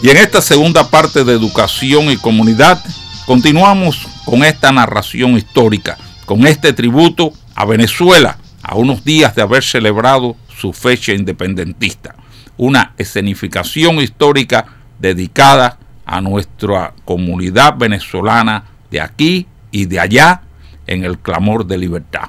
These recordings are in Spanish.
Y en esta segunda parte de Educación y Comunidad, continuamos con esta narración histórica, con este tributo a Venezuela, a unos días de haber celebrado su fecha independentista. Una escenificación histórica dedicada a nuestra comunidad venezolana de aquí y de allá en el clamor de libertad.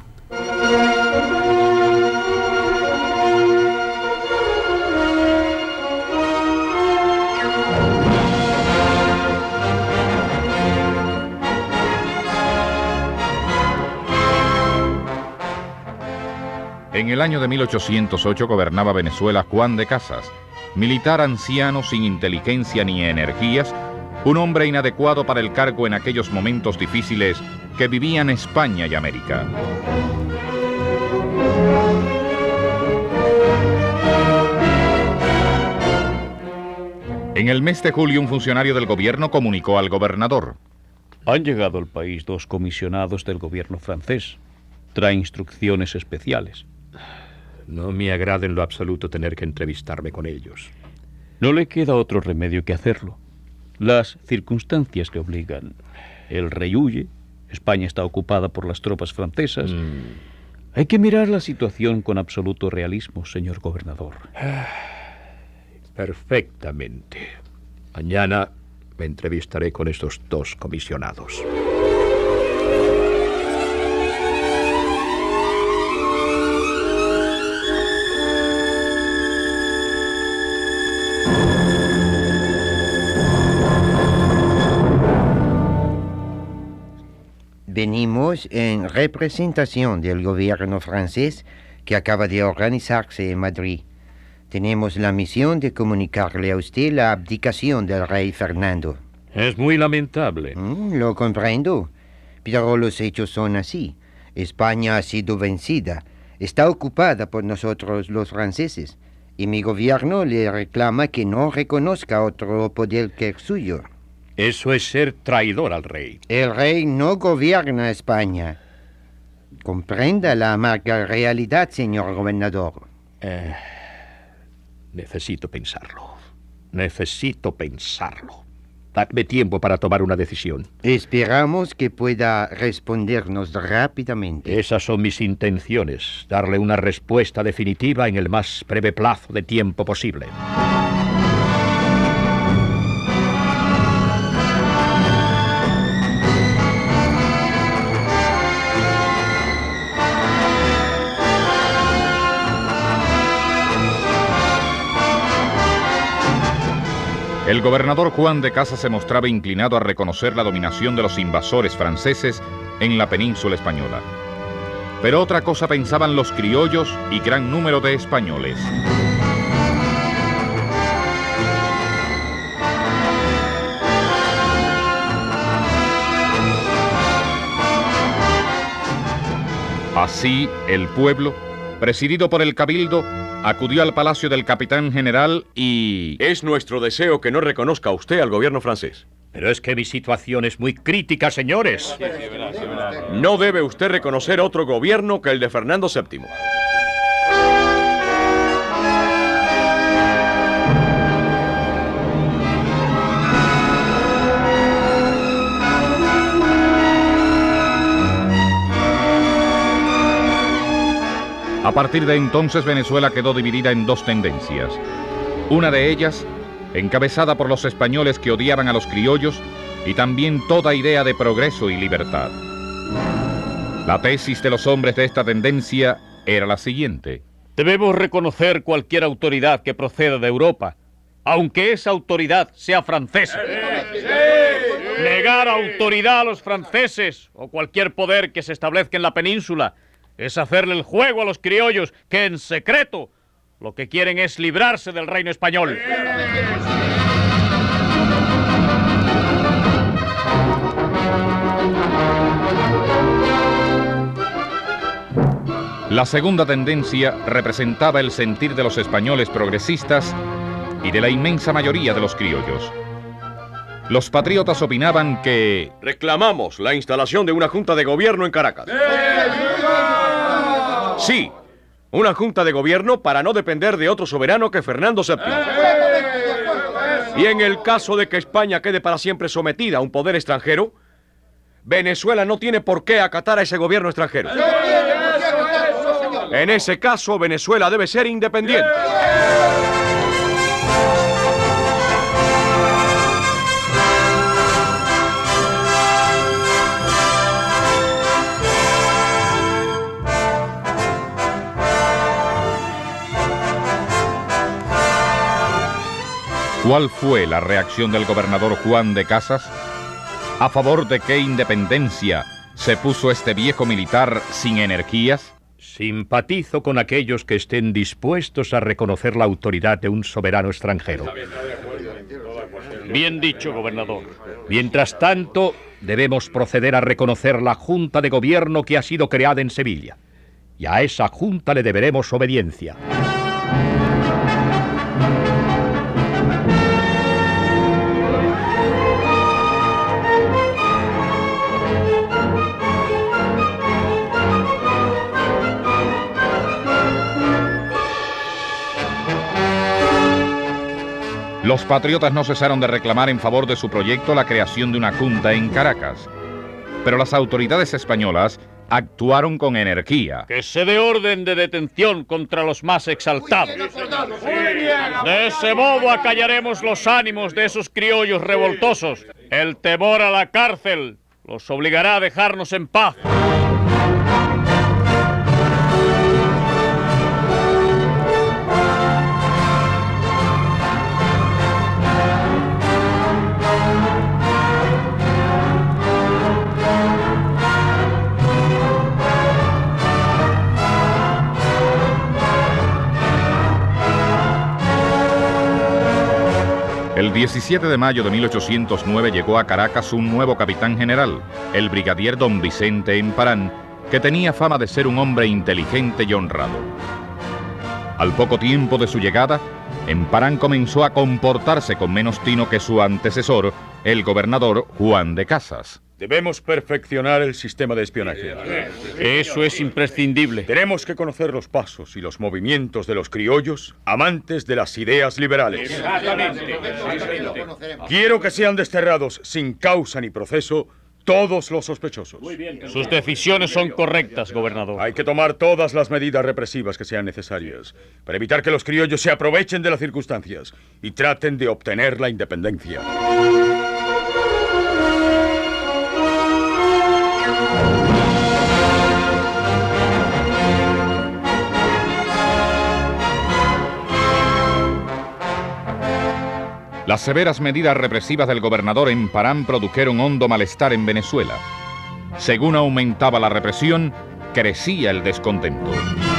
En el año de 1808 gobernaba Venezuela Juan de Casas, militar anciano sin inteligencia ni energías, un hombre inadecuado para el cargo en aquellos momentos difíciles que vivían España y América. En el mes de julio, un funcionario del gobierno comunicó al gobernador: han llegado al país 2 comisionados del gobierno francés. Trae instrucciones especiales. No me agrada en lo absoluto tener que entrevistarme con ellos. No le queda otro remedio que hacerlo. Las circunstancias le obligan. El rey huye, España está ocupada por las tropas francesas. Hay que mirar la situación con absoluto realismo, señor gobernador. Perfectamente. Mañana me entrevistaré con estos 2 comisionados. Venimos en representación del gobierno francés que acaba de organizarse en Madrid. Tenemos la misión de comunicarle a usted la abdicación del rey Fernando. Es muy lamentable. Lo comprendo, pero los hechos son así. España ha sido vencida. Está ocupada por nosotros los franceses. Y mi gobierno le reclama que no reconozca otro poder que el suyo. Eso es ser traidor al rey. El rey no gobierna España. Comprenda la amarga realidad, señor gobernador. Necesito pensarlo. Dadme tiempo para tomar una decisión. Esperamos que pueda respondernos rápidamente. Esas son mis intenciones. Darle una respuesta definitiva en el más breve plazo de tiempo posible. El gobernador Juan de Casas se mostraba inclinado a reconocer la dominación de los invasores franceses en la península española. Pero otra cosa pensaban los criollos y gran número de españoles. Así, el pueblo, presidido por el cabildo, acudió al palacio del capitán general y... Es nuestro deseo que no reconozca usted al gobierno francés. Pero es que mi situación es muy crítica, señores. No debe usted reconocer otro gobierno que el de Fernando VII. A partir de entonces, Venezuela quedó dividida en 2 tendencias. Una de ellas, encabezada por los españoles que odiaban a los criollos, y también toda idea de progreso y libertad. La tesis de los hombres de esta tendencia era la siguiente: debemos reconocer cualquier autoridad que proceda de Europa, aunque esa autoridad sea francesa. Negar autoridad a los franceses o cualquier poder que se establezca en la península es hacerle el juego a los criollos que, en secreto, lo que quieren es librarse del reino español. La segunda tendencia representaba el sentir de los españoles progresistas y de la inmensa mayoría de los criollos. Los patriotas opinaban que... Reclamamos la instalación de una junta de gobierno en Caracas. Sí, una junta de gobierno para no depender de otro soberano que Fernando VII. Y en el caso de que España quede para siempre sometida a un poder extranjero, Venezuela no tiene por qué acatar a ese gobierno extranjero. En ese caso, Venezuela debe ser independiente. ¿Cuál fue la reacción del gobernador Juan de Casas? ¿A favor de qué independencia se puso este viejo militar sin energías? Simpatizo con aquellos que estén dispuestos a reconocer la autoridad de un soberano extranjero. Bien dicho, gobernador. Mientras tanto, debemos proceder a reconocer la Junta de Gobierno que ha sido creada en Sevilla. Y a esa Junta le deberemos obediencia. Los patriotas no cesaron de reclamar en favor de su proyecto la creación de una junta en Caracas. Pero las autoridades españolas actuaron con energía. Que se dé orden de detención contra los más exaltados. De ese modo acallaremos los ánimos de esos criollos revoltosos. El temor a la cárcel los obligará a dejarnos en paz. El 17 de mayo de 1809 llegó a Caracas un nuevo capitán general, el brigadier don Vicente Emparán, que tenía fama de ser un hombre inteligente y honrado. Al poco tiempo de su llegada, Emparán comenzó a comportarse con menos tino que su antecesor, el gobernador Juan de Casas. Debemos perfeccionar el sistema de espionaje. Eso es imprescindible. Tenemos que conocer los pasos y los movimientos de los criollos, amantes de las ideas liberales. Quiero que sean desterrados sin causa ni proceso todos los sospechosos. Sus decisiones son correctas, gobernador. Hay que tomar todas las medidas represivas que sean necesarias para evitar que los criollos se aprovechen de las circunstancias y traten de obtener la independencia. Las severas medidas represivas del gobernador Emparán produjeron hondo malestar en Venezuela. Según aumentaba la represión, crecía el descontento.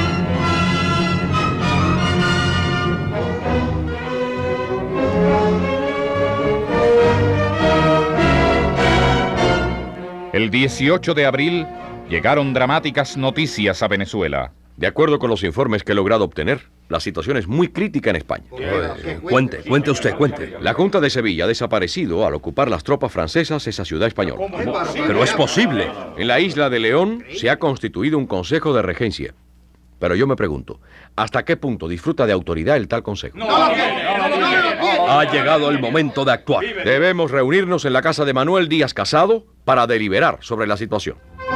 El 18 de abril llegaron dramáticas noticias a Venezuela. De acuerdo con los informes que he logrado obtener, la situación es muy crítica en España. Cuente usted. La Junta de Sevilla ha desaparecido al ocupar las tropas francesas esa ciudad española. Pero es posible. En la isla de León se ha constituido un consejo de regencia. Pero yo me pregunto, ¿hasta qué punto disfruta de autoridad el tal consejo? Ha llegado el momento de actuar. Debemos reunirnos en la casa de Manuel Díaz Casado para deliberar sobre la situación.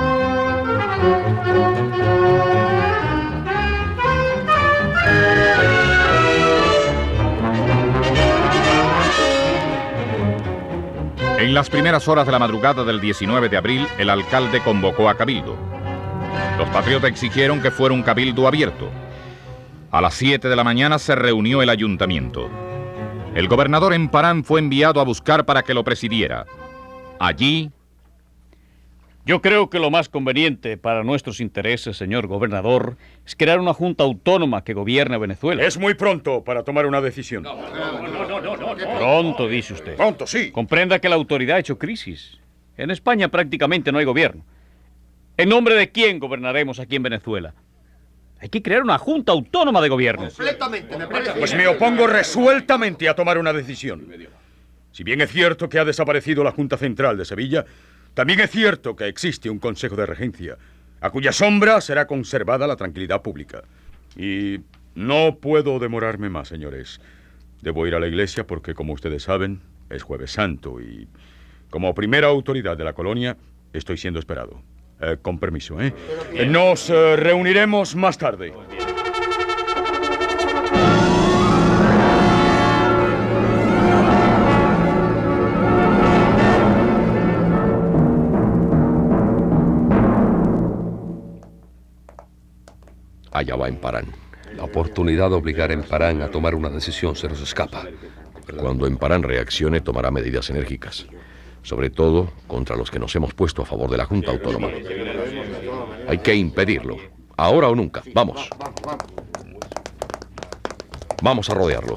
En las primeras horas de la madrugada del 19 de abril, el alcalde convocó a cabildo. Los patriotas exigieron que fuera un cabildo abierto. A las 7 de la mañana se reunió el ayuntamiento. El gobernador Emparán fue enviado a buscar para que lo presidiera. Allí... Yo creo que lo más conveniente para nuestros intereses, señor gobernador, es crear una junta autónoma que gobierne Venezuela. Es muy pronto para tomar una decisión. Pronto, dice usted. Pronto, sí. Comprenda que la autoridad ha hecho crisis. En España prácticamente no hay gobierno. ¿En nombre de quién gobernaremos aquí en Venezuela? Hay que crear una junta autónoma de gobierno. Pues me opongo resueltamente a tomar una decisión. Si bien es cierto que ha desaparecido la Junta Central de Sevilla, también es cierto que existe un Consejo de Regencia, a cuya sombra será conservada la tranquilidad pública. Y no puedo demorarme más, señores. Debo ir a la iglesia porque, como ustedes saben, es Jueves Santo y, como primera autoridad de la colonia, estoy siendo esperado. Con permiso, ¿eh? Nos reuniremos más tarde. Allá va Emparán. La oportunidad de obligar a Emparán a tomar una decisión se nos escapa. Cuando Emparán reaccione, tomará medidas enérgicas. Sobre todo contra los que nos hemos puesto a favor de la Junta Autónoma. Hay que impedirlo. Ahora o nunca. Vamos. Vamos a rodearlo.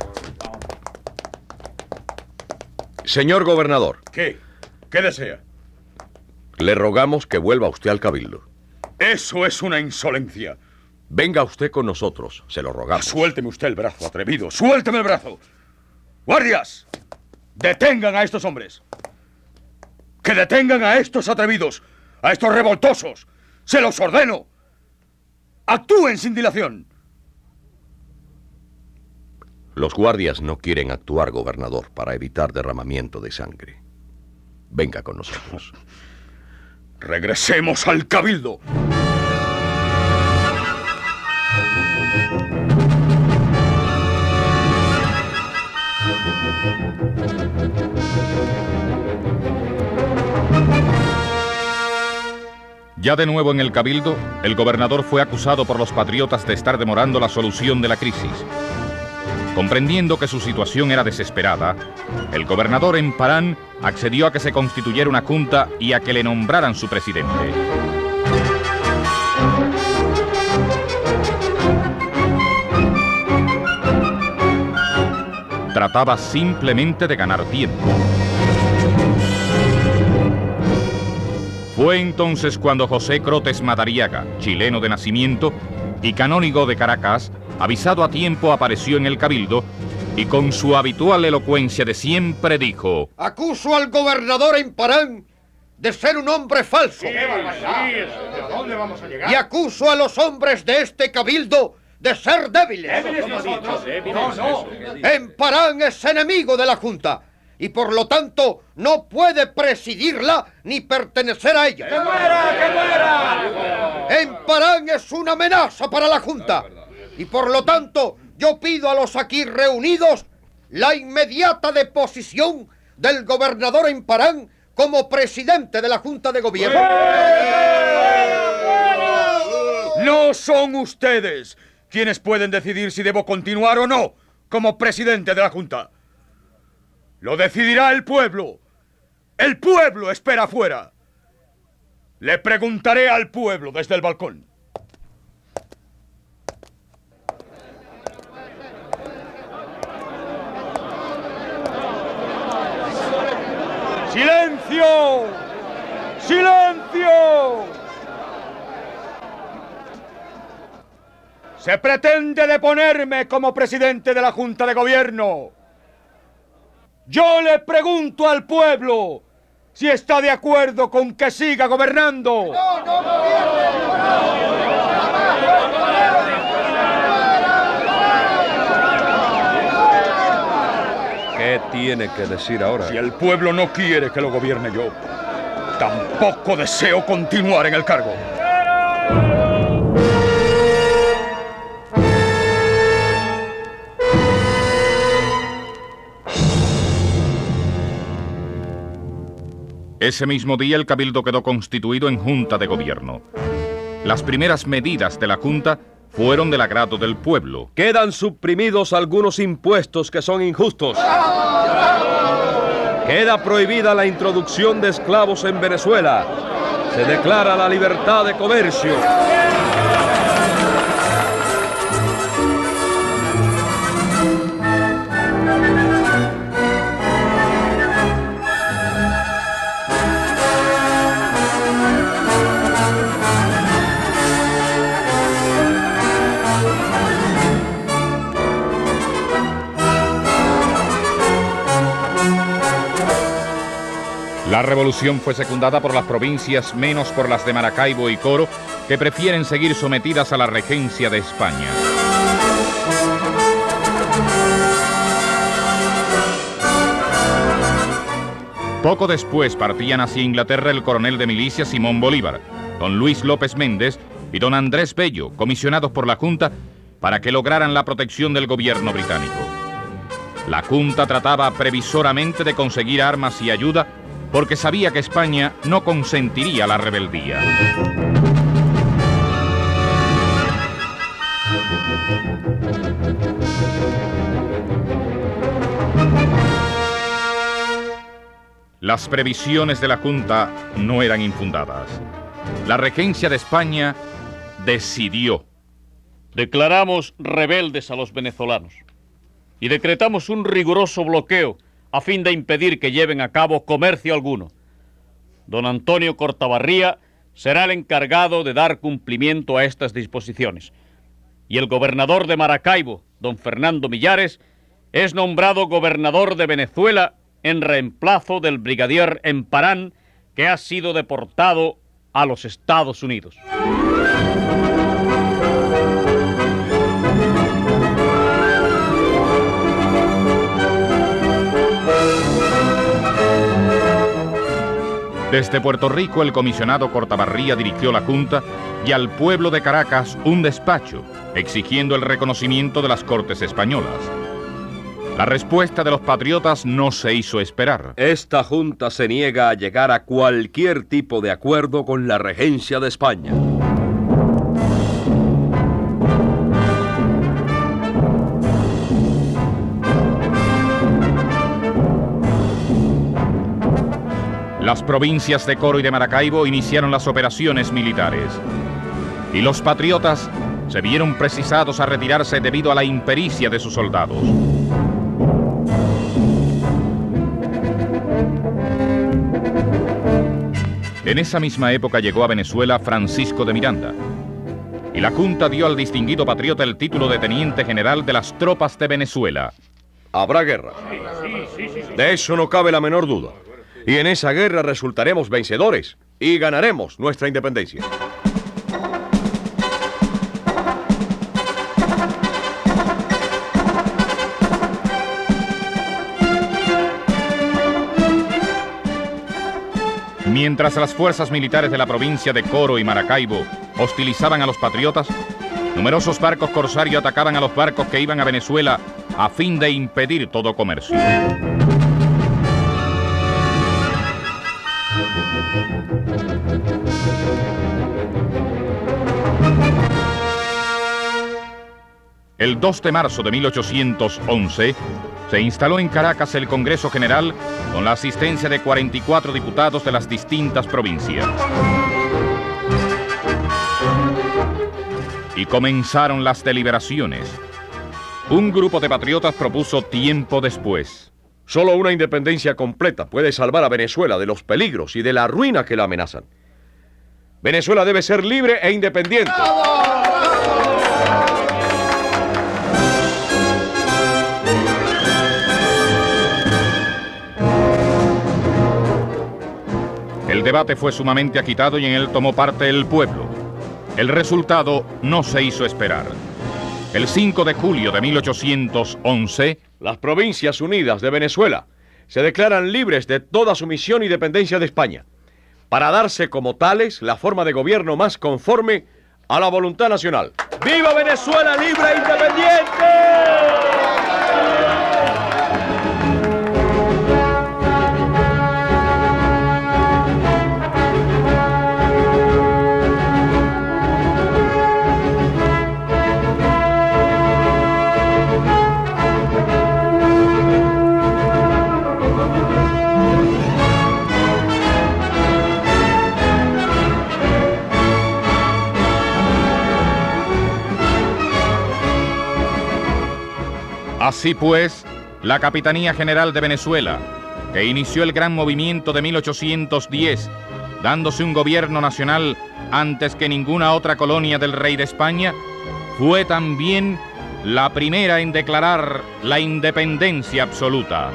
Señor gobernador. ¿Qué? ¿Qué desea? Le rogamos que vuelva usted al cabildo. Eso es una insolencia. Venga usted con nosotros, se lo rogamos. Suélteme usted el brazo, atrevido. ¡Suélteme el brazo! ¡Guardias! ¡Detengan a estos hombres! ¡Que detengan a estos atrevidos! ¡A estos revoltosos! ¡Se los ordeno! ¡Actúen sin dilación! Los guardias no quieren actuar, gobernador, para evitar derramamiento de sangre. Venga con nosotros. ¡Regresemos al cabildo! Ya de nuevo en el cabildo, el gobernador fue acusado por los patriotas de estar demorando la solución de la crisis. Comprendiendo que su situación era desesperada, el gobernador Emparán accedió a que se constituyera una junta y a que le nombraran su presidente. Trataba simplemente de ganar tiempo. Fue entonces cuando José Crotes Madariaga, chileno de nacimiento y canónigo de Caracas, avisado a tiempo, apareció en el cabildo y con su habitual elocuencia de siempre dijo: Acuso al gobernador Emparán de ser un hombre falso. ¿A dónde vamos a llegar? Y acuso a los hombres de este cabildo de ser débiles. Emparán es enemigo de la Junta y por lo tanto no puede presidirla ni pertenecer a ella. ¡Que muera! ¡Que muera! Emparán es una amenaza para la Junta y por lo tanto yo pido a los aquí reunidos la inmediata deposición del gobernador Emparán como presidente de la Junta de Gobierno. No son ustedes quienes pueden decidir si debo continuar o no como presidente de la Junta. Lo decidirá el pueblo. El pueblo espera afuera. Le preguntaré al pueblo desde el balcón. ¡Silencio! ¡Silencio! Se pretende deponerme como presidente de la Junta de Gobierno. Yo le pregunto al pueblo si está de acuerdo con que siga gobernando. ¿Qué tiene que decir ahora? Si el pueblo no quiere que lo gobierne yo, tampoco deseo continuar en el cargo. Ese mismo día el cabildo quedó constituido en Junta de Gobierno. Las primeras medidas de la Junta fueron del agrado del pueblo. Quedan suprimidos algunos impuestos que son injustos. Queda prohibida la introducción de esclavos en Venezuela. Se declara la libertad de comercio. La revolución fue secundada por las provincias, menos por las de Maracaibo y Coro, que prefieren seguir sometidas a la regencia de España. Poco después partían hacia Inglaterra el coronel de milicia Simón Bolívar, don Luis López Méndez y don Andrés Bello, comisionados por la Junta para que lograran la protección del gobierno británico. La Junta trataba previsoramente de conseguir armas y ayuda porque sabía que España no consentiría la rebeldía. Las previsiones de la Junta no eran infundadas. La regencia de España decidió. Declaramos rebeldes a los venezolanos y decretamos un riguroso bloqueo a fin de impedir que lleven a cabo comercio alguno. Don Antonio Cortabarría será el encargado de dar cumplimiento a estas disposiciones y el gobernador de Maracaibo, don Fernando Millares, es nombrado gobernador de Venezuela en reemplazo del brigadier Emparán, que ha sido deportado a los Estados Unidos. Desde Puerto Rico, el comisionado Cortabarría dirigió la Junta y al pueblo de Caracas un despacho, exigiendo el reconocimiento de las Cortes españolas. La respuesta de los patriotas no se hizo esperar. Esta Junta se niega a llegar a cualquier tipo de acuerdo con la regencia de España. Las provincias de Coro y de Maracaibo iniciaron las operaciones militares. Y los patriotas se vieron precisados a retirarse debido a la impericia de sus soldados. En esa misma época llegó a Venezuela Francisco de Miranda, y la Junta dio al distinguido patriota el título de teniente general de las tropas de Venezuela. Habrá guerra. De eso no cabe la menor duda. Y en esa guerra resultaremos vencedores y ganaremos nuestra independencia. Mientras las fuerzas militares de la provincia de Coro y Maracaibo hostilizaban a los patriotas, numerosos barcos corsarios atacaban a los barcos que iban a Venezuela a fin de impedir todo comercio. El 2 de marzo de 1811 se instaló en Caracas el Congreso General con la asistencia de 44 diputados de las distintas provincias. Y comenzaron las deliberaciones. Un grupo de patriotas propuso tiempo después. Solo una independencia completa puede salvar a Venezuela de los peligros y de la ruina que la amenazan. Venezuela debe ser libre e independiente. El debate fue sumamente agitado y en él tomó parte el pueblo. El resultado no se hizo esperar. El 5 de julio de 1811, las Provincias Unidas de Venezuela se declaran libres de toda sumisión y dependencia de España, para darse como tales la forma de gobierno más conforme a la voluntad nacional. ¡Viva Venezuela libre e independiente! Así pues, la Capitanía General de Venezuela, que inició el gran movimiento de 1810, dándose un gobierno nacional antes que ninguna otra colonia del rey de España, fue también la primera en declarar la independencia absoluta.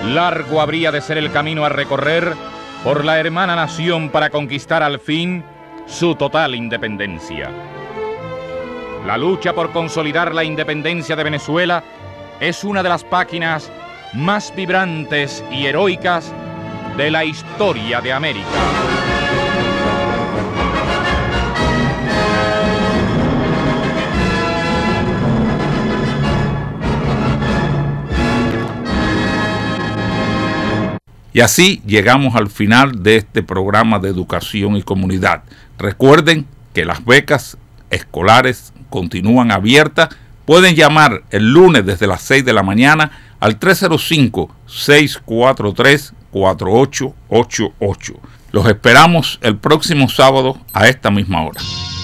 largo habría de ser el camino a recorrer por la hermana nación para conquistar al fin su total independencia. La lucha por consolidar la independencia de Venezuela es una de las páginas más vibrantes y heroicas de la historia de América. Y así llegamos al final de este programa de educación y comunidad. Recuerden que las becas escolares continúan abiertas. Pueden llamar el lunes desde las 6 de la mañana al 305-643-4888. Los esperamos el próximo sábado a esta misma hora.